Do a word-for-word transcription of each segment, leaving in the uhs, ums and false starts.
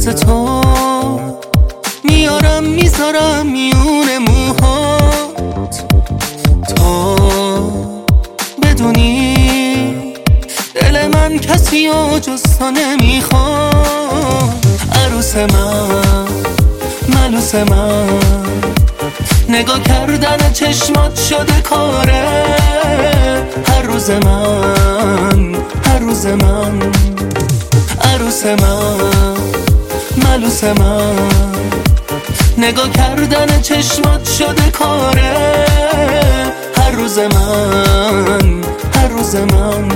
واسه تو میارم میذارم میون موهات. تو بدونی دل من کسی و جز تو نمیخواد. عروس من، ملوس من، نگاه کردن چشمات شده کاره. هر روز من، هر روز من، عروس من، ملوس من، نگاه کردن چشمات شده کاره. هر روز من، هر روز من.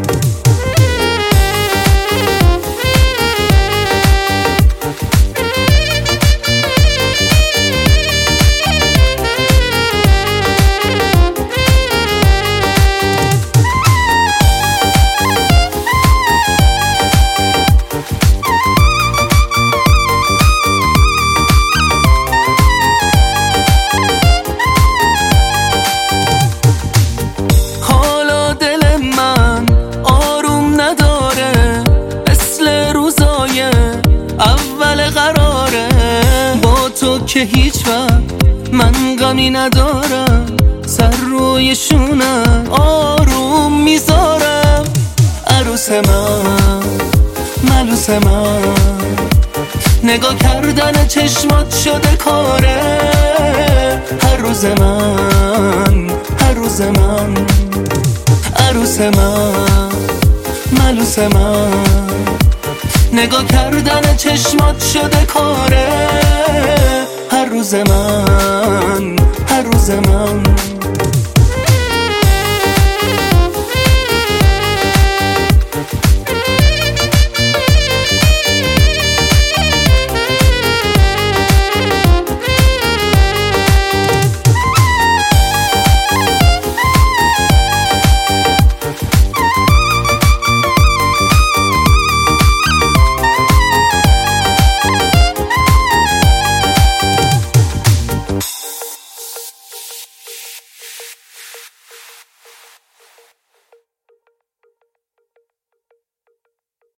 که هیچ وقت من غمی ندارم، سر روی شونم آروم میذارم. عروس من، ملوس من، نگاه کردن چشمات شده کاره. هر روز من، هر روز من، عروس من، ملوس من، نگاه کردن چشمات شده کاره. هر روز من، هر روز من.